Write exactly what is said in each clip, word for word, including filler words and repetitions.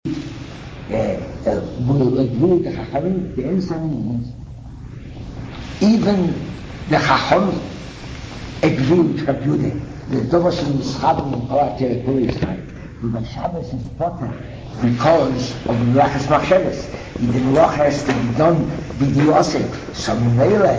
הגבילו את החכמים באין סמים. even the Chachomim הגבילו את רב יהודה. זה דבר שנסחב מכל הטריטוריה ישראל. ובשבס is potter because of Melachas Machshavas. The Melach has to be done b'diosek. So Mele,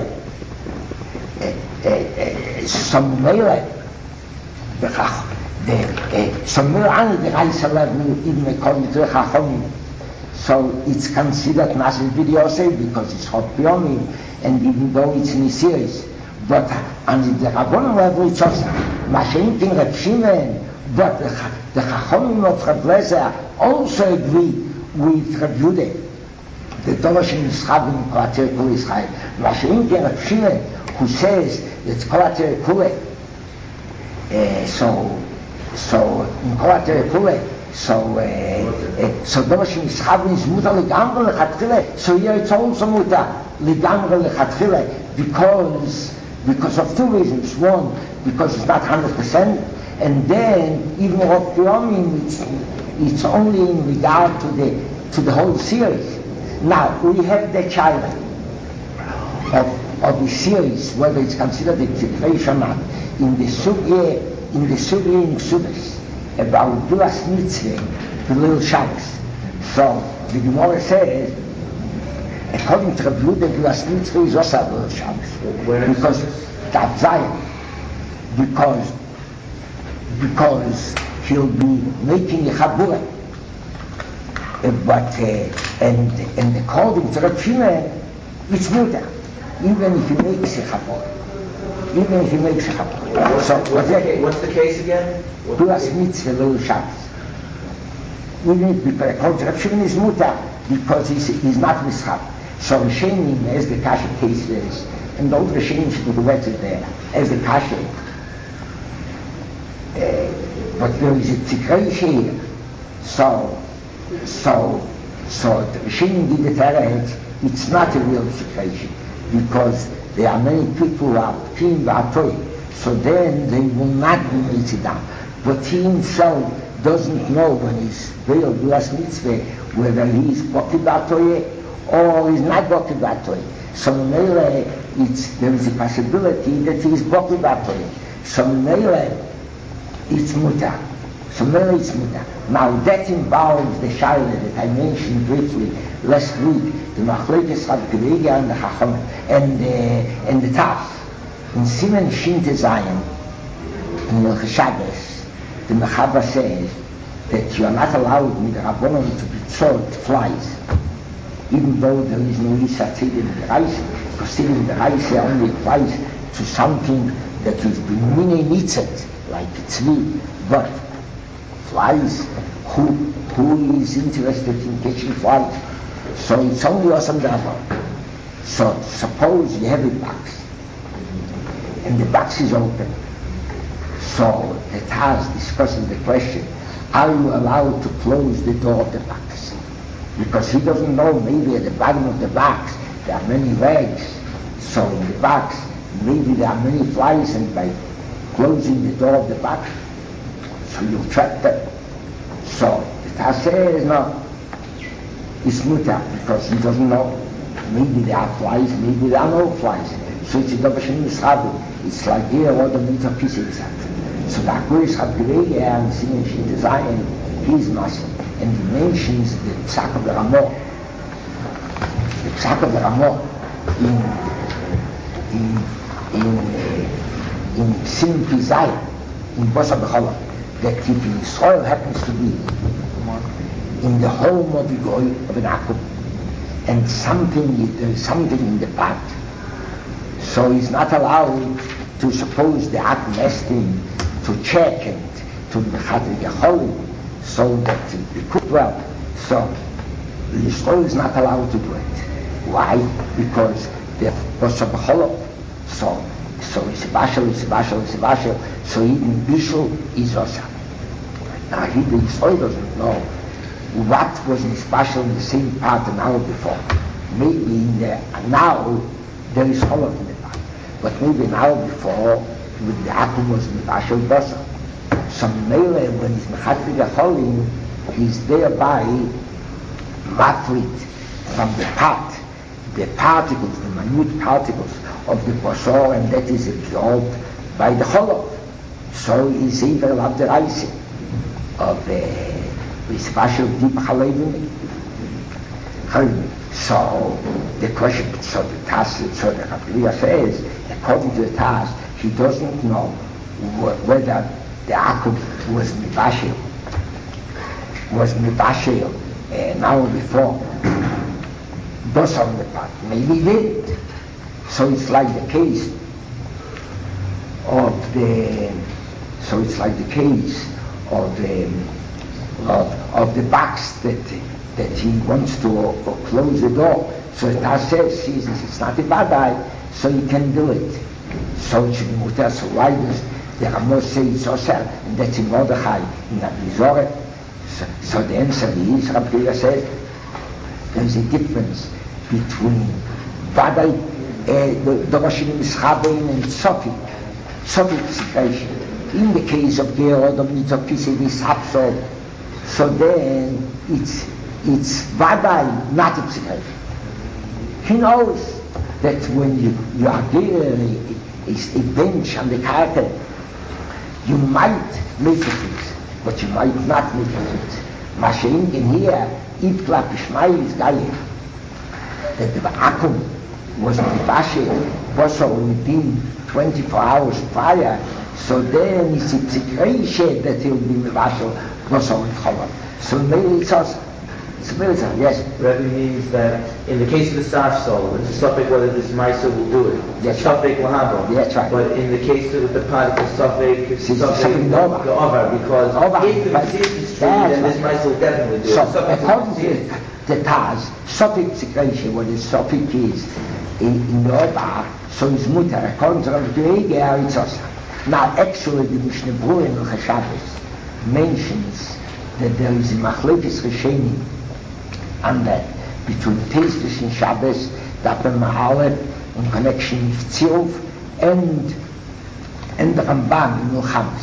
so Mele, the Chach, the so Mele the Reis Halev even according to the Chachomim. So it's considered Nashim b'diosek because it's hot beyond, and even though it's in a series, but on the Rabbanon level it's also Mashiach in Reb Shimon. But the, the Chachomim of Reb Lezer also agree with Reb Yehuda. The Dorosh in Yisrael in Kol HaTorah Israel. Mashiach in Reb Shimon, who says that Kol HaTorah uh, so so in Kol HaTorah so uh, uh, so Dorosh in Yisrael is Mutar Legamre Lechatchila. So here it's also Mutar Legamre Lechatchila because because of two reasons. One, because it's not one hundred percent. And then, even of Yomim, it's, it's only in regard to the to the whole series. Now, we have the child of, of the series, whether it's considered a Tzidrei or not, in the Sugye, in the Sugye in Ksubas, about Dulas Mitzvah, the little Shabbos. So, the Gemara says, according to Rabbi Yehuda, Dulas Mitzvah is also a little Shabbos. Because that's Zion. Because because he'll be making a chabura. Uh, but, uh, and, and according to Reb Shimon, it's mutar, even if he makes a chabura. Even if he makes a chabura. So, what's, what's, the, case, what's the case again? Dulas mitzvah little Shabbos. Even if, because according to Reb Shimon is mutar, because he's, he's not mishab. So Rishonim, as the Kasha case is, and all the Rishonim should be wetted there, as the Kasha. Uh, but there is a Tzidrei here. So, so, so the Rishonim did it right. It's not a real Tzidrei because there are many people who are Pim V'Atoy. So then they will not be Mitzidam. But he himself doesn't know when he's real Dulas Mitzvah whether he is Boki V'Atoy or is not Boki V'Atoy. So it's there is a possibility that he is Boki V'Atoy. So it's mutar. So now it's mutar. Now that involves the shaila that I mentioned briefly last week, the Machlokes Rab Geregia and the Chacham and the and the Taf. In Siman Shin Tezayin, in Milchas Shabbos, the Mechava says that you are not allowed with the Rabbanon to be sold flies, even though there is no Yisatid in the rice, because in the rice only applies to something that is b'minei nitzet, like tzvi, but flies, who who is interested in catching flies? So it's only awesome Rabbanon. So suppose you have a box, and the box is open. So the Taz discusses the question, are you allowed to close the door of the box? Because he doesn't know, maybe at the bottom of the box there are many legs. So in the box, maybe there are many flies, and by closing the door of the box, so you trap them. So the Taz says, no, it's mutar, because he doesn't know. Maybe there are flies, maybe there are no flies. So it's a Dobashin Yisrael. It's like here, what the meter piece is. So the Akuris Rab Geregia and Siman Shin Tezayin, he's master. And he mentions the Psak of the Ramah. The Psak of the Ramah in in in uh, in Siman Tezayin, in Bosa B'Chala, that if Israel happens to be in the home of the Goy of an Akum, and something there is something in the pot, so he's not allowed to suppose the Akum asked him to check and to Mechatrik Yacholim, so that it be cooked well. So Yisrael is not allowed to do it. Why? Because the Bosa B'Chala. So so it's a bashal, it's a bashal, it's a bashal. So even bishul is also. Now he the Yisrael doesn't know what was in bashal in the same part an hour before. Maybe in the now there is cholov in the part, but maybe an hour before with the akum was in bashal basa. So Mele, when he's Mechatrik Yacholim, he's thereby mafrit from the pot, the particles, the minute particles of the basar, and that is absorbed by the cholov. So he's even of the rice of the special deep halevim. So the question, so the task, so the Rabbi says, according to the task, he doesn't know wh- whether the Akub was mibashel, was mibashel uh, now before those on the part. Maybe he did. So it's like the case of the, so it's like the case of the of, of the box that that he wants to uh, close the door. So it says it's not a bad eye, so he can do it. So it should be mutar. So why does the Ramos say it's osher, and that's in Mordechai in Abizore? So, so the answer is, Rabbi says, there is a difference between Vadai, uh, the, the Roshim Mischabein and Sofik, Sofik situation. In the case of Gerod of Nitzopisi, this Hapsod, so then it's it's Vadai, not a situation. He knows that when you, you are there, a, a bench on the carpet, you might make a fix, but you might not make a fix. Mashin in here, if Klap Ishmael is Gaye, that the Akum was Mibashe, also within twenty-four hours prior, so then it's a situation that he will be Mibashe, also in Cholov. So maybe it's also, it's military, yes. Rebbe means that in the case of the Saf Soul, it's a suffix whether this Maisa will do it. It's a suffix Lahabo. That's right. But in the case of the pot, it's a suffix, it's a suffix the Ovar, because Over. if the Mitzvah is true, then this Maisa will definitely do it. So, according to the Taz, suffix situation, what the suffix is in, in the Ovar, so it's mutar. According to Rabbi Yehuda, it's also. Now, actually, the Mishnah Berurah in Chashabbos mentions that there is a machlokes rishonim on that between Pesach and Shabbos, that the Mahalet in connection with Tziluf and and the Ramban in Milchamas.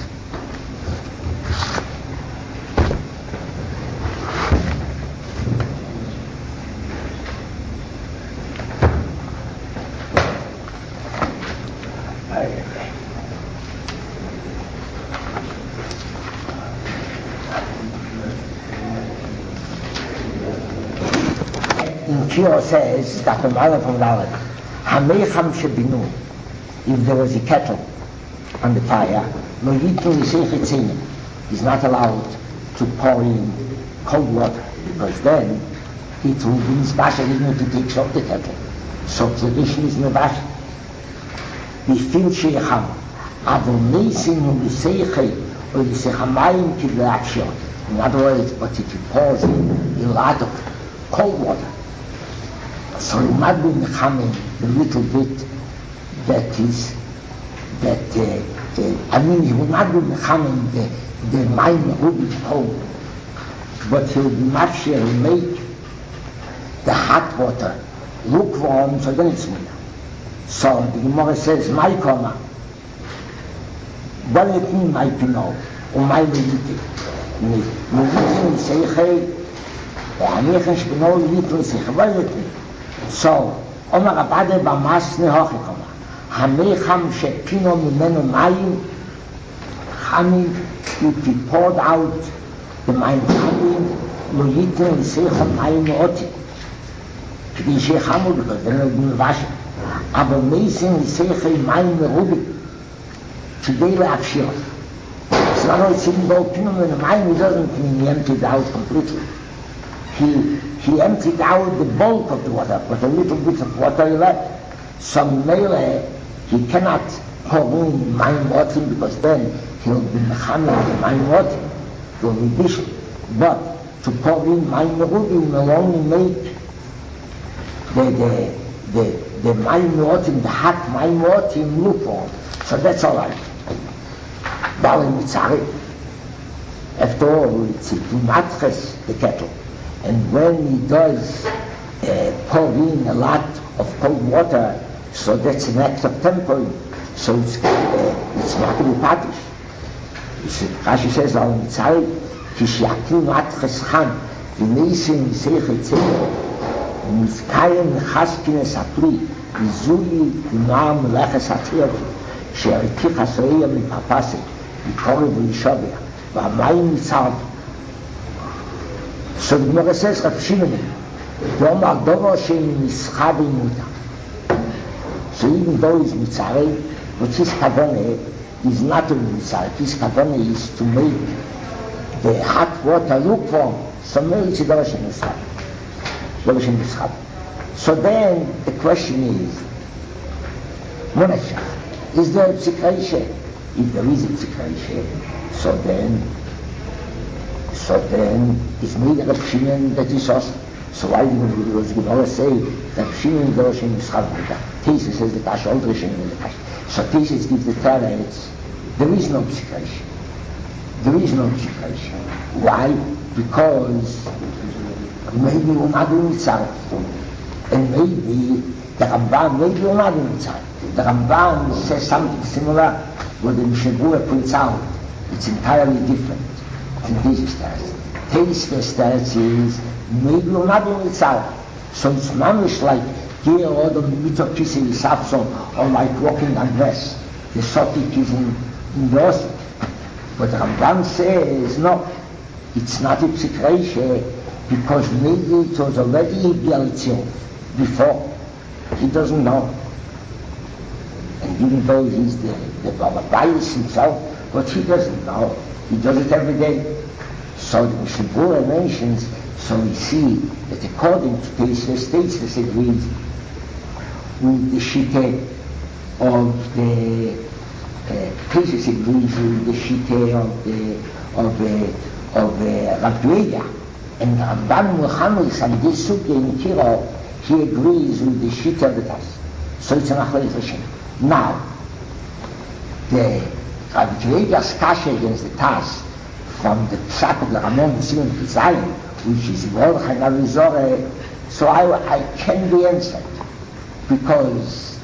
Kiro says that the mother from Dalet, Hameicham Shebinu, if there was a kettle on the fire, no Yitu Yisei is not allowed to pour in cold water, because then it will be Mizbasha even to take off the kettle. So tradition is Mizbasha. Bifil Sheicham, Avo Meisim Yisei or Yisei Hamayim Kibla. In other words, but if you pour in a lot of cold water, so it might be becoming a little bit that is, that, uh, uh, I mean, he will not be becoming the, the mind ruby cold, but he will be much, he will make the hot water lukewarm, so then it's winter. So the Gemara says, my comma, what does it mean, my pinot, or my mediti? Mediti, seichei, Anichen shpinol, mediti, seichei, what does it mean? So, Omar Abade Bamas Nehochikoma, Hameicham Shepino Mimeno Mayim, Hamim, if he poured out the Mayim Hamim, Lo Yitin L'Seicham Mayim Oti. K'di Sheikhamu, because then it will be Vasha. Aber Meisim L'Seicham Mayim Rubi, today we have Shira. So now it's even though Pino Mimeno Mayim, he doesn't mean he emptied out completely. He he emptied out the bulk of the water, but a little bit of water left. So Mele, he cannot pour in Mayim Otim, because then he'll be Mechamin the Mayim Otim, to Ridish. But to pour in Mayim Rubi will only make the the the the Mayim Otim, the hot Mayim Otim lukewarm. So that's all right. Balim Mitzari. After all, it's to matches the kettle. And when he does uh, pour in a lot of cold water, so that's an act of tempering, so it's uh, it's not to be patish. Rashi says, "Al mitzay כשיקל מתחס חם, ונייסים מסייך יצא, ומזכיים מחסקינס הפרי, וזוי ונועם מלאכס הטיר, שהרתיך הסוהיה מפרפסת, וקורב ולשובע, והמים מצרד. So the Gemara says, Rav Shimon, Yomar Dovo Shein Mischa B'Muta. So even though he's Mitzareh, but his Kavanah is not a Mitzareh. His Kavanah is to make the hot water lukewarm. So maybe it's Dovo Shein Mischa. Dovo Shein Mischa. So then the question is, Monashach, is there a Psikreishe? If there is a Psikreishe, so then So then, it's made a Rav Shimon that is awesome. So why did the Gemara say that Rav Shimon is Dovo Shein Mischa B'Muta? Tesis says the Kasha, all the Rav Shimon is the Kasha. So Tesis gives the Teretz, there is no Psikreishe. There is no Psikreishe. Why? Because maybe we're not doing Mitzareh. And maybe the Ramban, maybe we're not doing Mitzareh. The Ramban says something similar what the Mishnah Berurah points out. It's entirely different. And this is that. Taste the stats is maybe we're not doing it out. So it's mamish like here or the mitzvah piece in the sapson or like walking on grass. The sotik is in, in the osik. But the Ramban says no, it's not a psikreishe because maybe it was already bialitzil before. He doesn't know. And even though he's the, the Babbayis himself, but he doesn't know. He does it every day. So the Mishnah Berurah mentions, so we see that according to Tesis states this agrees with the Shite of the Tesis uh, agrees with the Shite of the of the of the Rav Doeger, and Ramban Muhammad on this sugya in Kiro, he agrees with the Shite of the Tas. So it's an Achlei Hashem. Now the Rav Doeger's kasha against the Tas from the Psak of the Ramon Simon Pizayim, which is Mordechai Narizore, so I, I can be answered because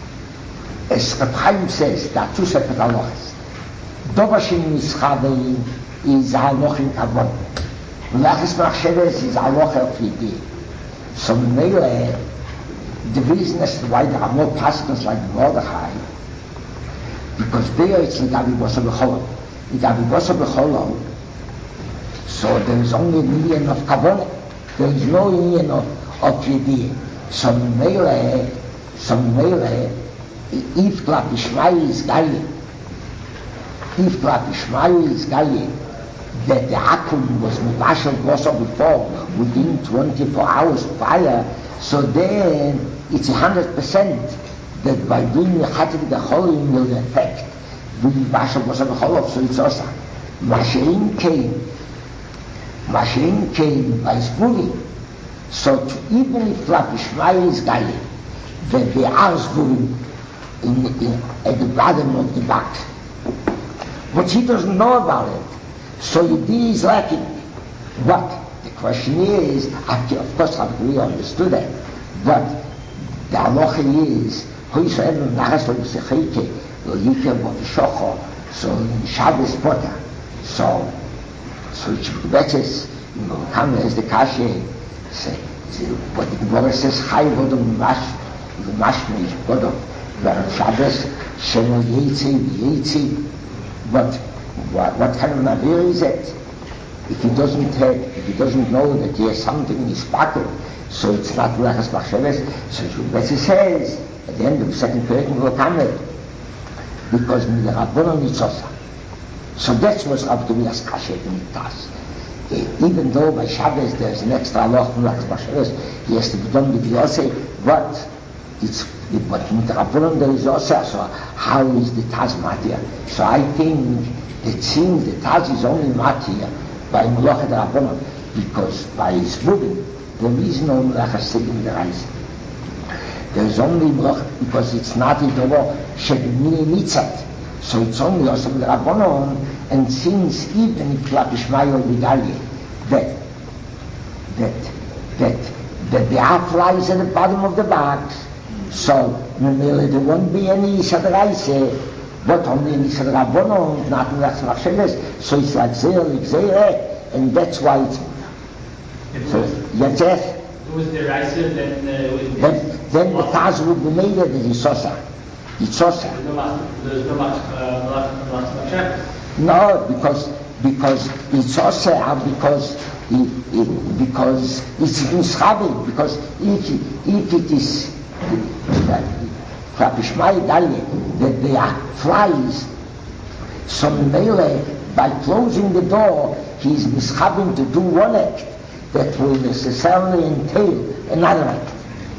as Reb Chaim says, there are two separate halachas. Dovo Shein Mischa B'Muta is halacha in Kavon. Melachos Machshavos is halacha of Yidei. So Meile, the reason as to why there are more pastors like Mordechai, because there it's like Avi Bosa B'Cholol. Like Avi Bosa B'Cholol, so there is only a million of Kavon. There is no million of, of Yidei. So Meile, so Meile, if Klap Yishmael is Gali, if Klap Yishmael is Gali, that the Akum was Mivashel Bosa before, within twenty-four hours fire, so then it's a hundred percent that by doing the Chativ the Cholim will affect the Mivashel Bosa B'Cholov, so it's also. Mashirin came, Mashirin came by Zburim, so to, even if Klap Yishmael is Gali, that they are Zburim in, in, at the bottom of the back. But he doesn't know about it. So Yidei is lacking. But the question is, after, of course, we understood that, but the halacha is, whosoever nachas lo b'secheke, lo yiker bo v'shocho, so in Shabbos Potter, so, so it's betzes, in Merkama as the kashe, what the Gemara says, Chai vodom mash, v'mash meish vodom, but Shabbos, shemo yeitzi, yeitzi, but What, what kind of Navir is it? If he doesn't have, if he doesn't know that he has something in his pocket, so it's not Melachos Machshavos, so Shulbetzi says, at the end of the second period, he will come it. Because Rabbanon Nitzosa. So that's what Rav Doeger's kasha in the Tas. Even though by Shabbos there's an extra halacha Melachos Machshavos, he has to be done with Yosef, but it's, but with Rabbanon there is also, so how is the Tas matir? So I think it seems the Taz is only matir by Melachet Rabbanon, because by Zburim there is no Melachas in the Reis. There is only Melachet because it's not in the law Shebimini Mitzat. So it's only also the Rabbanon, and since even if Klap Yishmael Vigali, that that that that the half lies at the bottom of the box, so there won't be any Yisad Reis. But only in Yisrael Rabbanon, not in Melachos Machshavos, so it's like Zeh, like Zeh, and that's why it's It so was, yes, yes. it was derisive, then uh, it was, Then, then the Taz would be made of the Yisosa. Yisosa. there's no mas- there's no much uh, much much No, because because it's also because it, it, because it's mischaber, because if if it is Krapishmai Dalye that they are flies, so Mele by closing the door he is mischaber to do one act that will necessarily entail another act.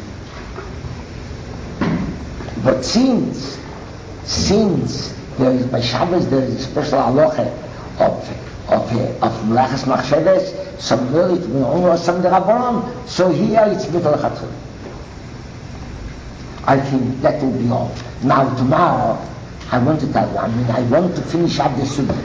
But since since there is by Shabbos there is a special halacha of of of Melachas Machsheves, some will it will only some the Rabbanon, so here it's middle Chatchil. I think that will be all. Now tomorrow I want to tell you, I mean I want to finish up the subject.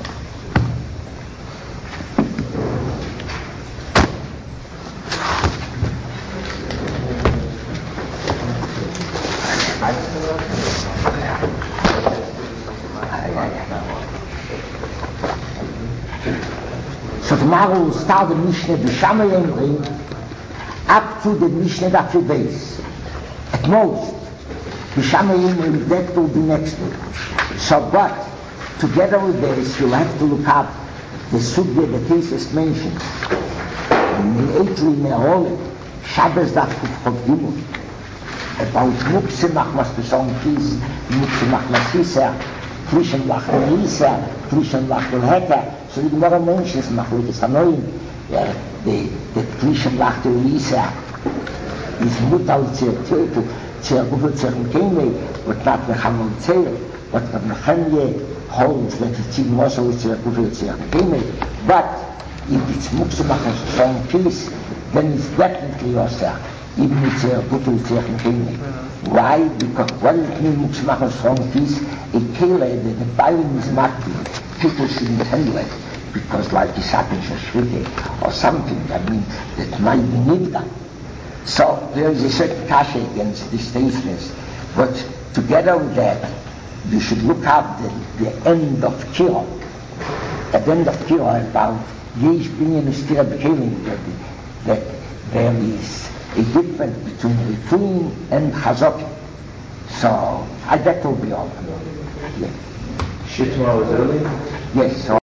So tomorrow we'll start the Mishnah B'Shamayim Ring up to the Mishnah Daf base. At most, B'Shamayim Ring, that will be next week. So, but together with this, you'll have to look up the subject the cases mentioned in Eitri Me'olim, Shabbos Daf Kuf Gimel, about Mukse Machmas Pesong Kis, Mukse Machmas Yisra, Trishan Lachel Yisra, Trishan Lachel Heka. So the Gemara mentions Machlokes Hanoim, the the Trishan Lachel Yisra is Mutal Tzirtetu, Tzirgufel Tzirkemkeme, but not Mechamon Tzir, but Mechanye holds that it's even also Tzirgufel Tzirkemkeme. But if it's Mukse Machmas Pesong Kis, then it's definitely Yosef. Even it's a good Tzirkemkeme. Why? Because what does it mean Mukse Machmas Pesong Kis? A kele that the Bible is not people shouldn't handle it because like it's happened to Shvite or something, I mean, that might be nivda. So there is a certain kasha against these statements, but together with that, you should look up the, the end of Kira. At the end of Kira about Yesh Binyan Estira B'Kelim, that, that there is a difference between Rituin and Chazok. So I that will be all. Yeah. Shit tomorrow is early? Yes. So